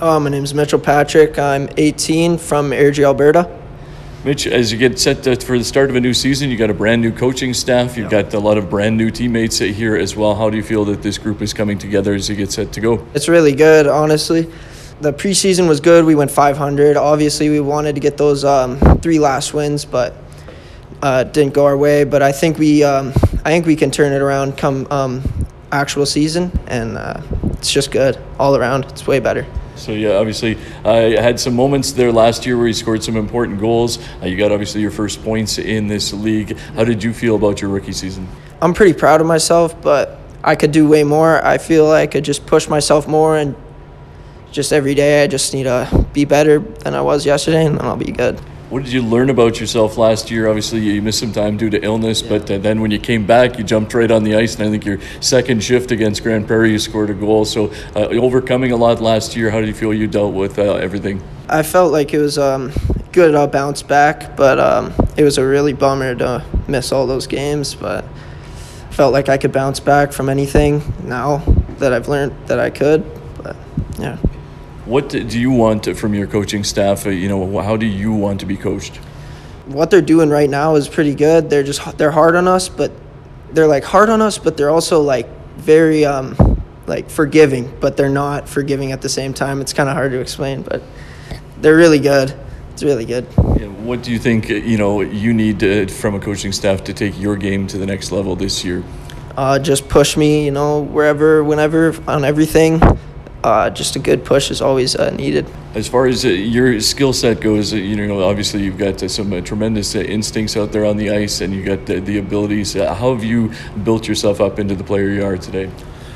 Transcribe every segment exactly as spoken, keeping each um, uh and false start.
Uh, my name's Mitchell Patrick. I'm eighteen from Airdrie, Alberta. Mitch, as you get set to, for the start of a new season, you got a brand new coaching staff. You've Yeah. got a lot of brand new teammates here as well. How do you feel that this group is coming together as you get set to go? It's really good, honestly. The preseason was good. We went five hundred. Obviously, we wanted to get those um, three last wins, but uh, it didn't go our way. But I think we, um, I think we can turn it around come um, actual season, and uh, it's just good all around. It's way better. So, yeah, obviously, I uh, had some moments there last year where you scored some important goals. Uh, you got, obviously, your first points in this league. How did you feel about your rookie season? I'm pretty proud of myself, but I could do way more. I feel like I could just push myself more, and just every day I just need to be better than I was yesterday, and then I'll be good. What did you learn about yourself last year? Obviously, you missed some time due to illness, but uh, then when you came back, you jumped right on the ice, and I think your second shift against Grand Prairie, you scored a goal. So uh, overcoming a lot last year, how do you feel you dealt with uh, everything? I felt like it was um, good. I'll bounce back, but um, it was a really bummer to miss all those games. But I felt like I could bounce back from anything now that I've learned that I could. But yeah. What do you want from your coaching staff? You know, how do you want to be coached? What they're doing right now is pretty good. They're just they're hard on us, but they're like hard on us, but they're also like very um, like forgiving, but they're not forgiving at the same time. It's kind of hard to explain, but they're really good. It's really good. Yeah, what do you think you know you need to, from a coaching staff to take your game to the next level this year? Uh, just push me, you know, wherever, whenever, on everything. Uh, just a good push is always uh, needed. As far as uh, your skill set goes, uh, you know, obviously you've got uh, some uh, tremendous uh, instincts out there on the ice, and you got uh, the abilities. Uh, how have you built yourself up into the player you are today?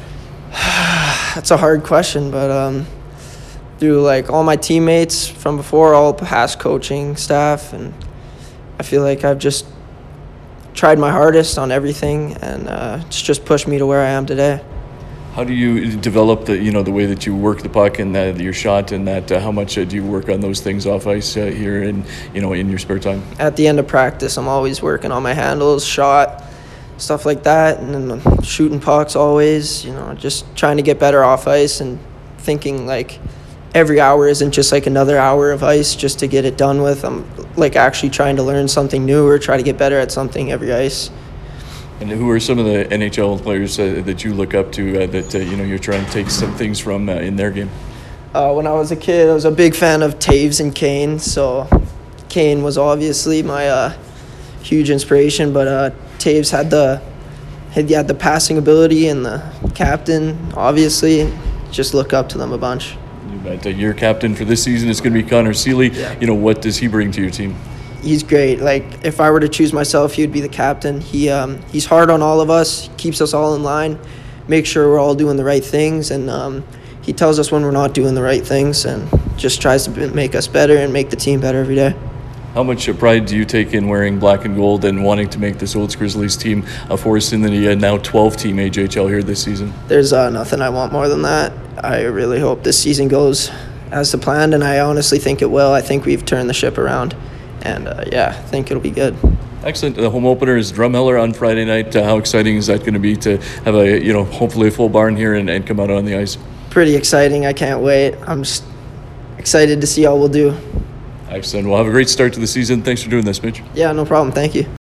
That's a hard question, but um, through like all my teammates from before, all past coaching staff, and I feel like I've just tried my hardest on everything, and uh, it's just pushed me to where I am today. How do you develop the you know the way that you work the puck and that your shot, and that uh, how much uh, do you work on those things off ice uh, here in you know in your spare time? At the end of practice, I'm always working on my handles, shot, stuff like that, and then shooting pucks always. You know, just trying to get better off ice, and thinking like every hour isn't just like another hour of ice just to get it done with. I'm like actually trying to learn something new or try to get better at something every ice. And who are some of the N H L players uh, that you look up to uh, that uh, you know you're trying to take some things from uh, in their game? Uh, when I was a kid, I was a big fan of Taves and Kane. So Kane was obviously my uh, huge inspiration, but uh, Taves had the had, had the passing ability, and the captain, obviously, just look up to them a bunch. You bet. Uh, your captain for this season is going to be Connor Seeley. Yeah. You know, what does he bring to your team? He's great. Like, if I were to choose myself, he would be the captain. He um, he's hard on all of us, keeps us all in line, makes sure we're all doing the right things, and um, he tells us when we're not doing the right things, and just tries to make us better and make the team better every day. How much pride do you take in wearing black and gold and wanting to make this Olds Grizzlies team a force in the uh, now twelve-team A J H L here this season? There's uh, nothing I want more than that. I really hope this season goes as planned, and I honestly think it will. I think we've turned the ship around. And, uh, yeah, I think it'll be good. Excellent. The home opener is Drumheller on Friday night. Uh, how exciting is that going to be to have a, you know, hopefully a full barn here and, and come out on the ice? Pretty exciting. I can't wait. I'm just excited to see how we'll do. Excellent. Well, have a great start to the season. Thanks for doing this, Mitch. Yeah, no problem. Thank you.